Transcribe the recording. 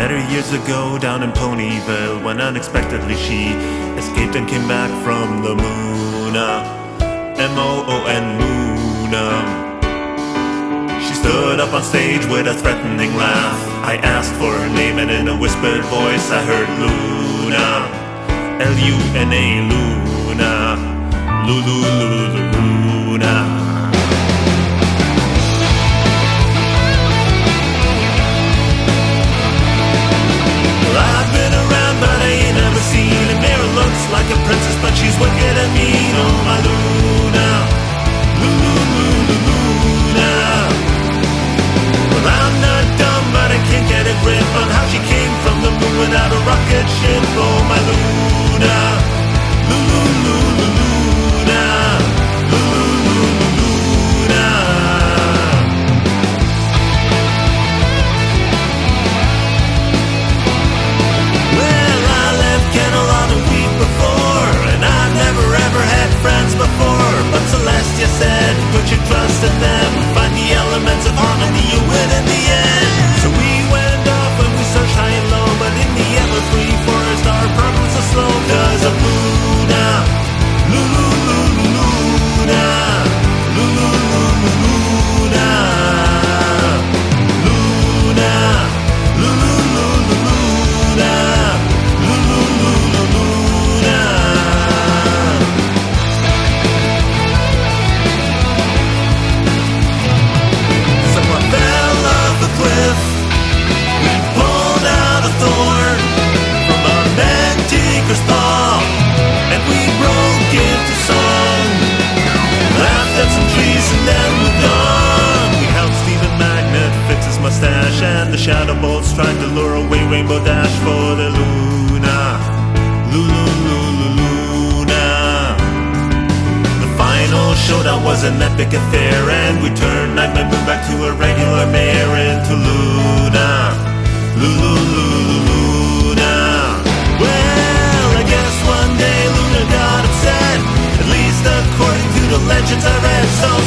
Met her years ago down in Ponyville when unexpectedly she escaped and came back from the moon. M-O-O-N, moon. She stood up on stage with a threatening laugh. I asked for her name and in a whispered voice I heard Luna. L-U-N-A, Luna. Luna. Like a princess, but she's wicked and mean. Oh, my Luna, Luna. Well, I'm not dumb, but I can't get a grip on how she came from the moon without a rocket ship. Oh, my Luna, Luna. Celestia said, put your trust in them, find the elements of harmony, you win in the end. So we went off and we searched high and low, but in the ever-free forest our progress is slow. Cause of Luna, Luna, Luna, and the shadow bolts tried to lure away Rainbow Dash for the Luna, Luna. The final showdown was an epic affair, and we turned Nightmare Moon back to a regular mare into Luna, Luna. Well, I guess one day Luna got upset, at least according to the legends I read. So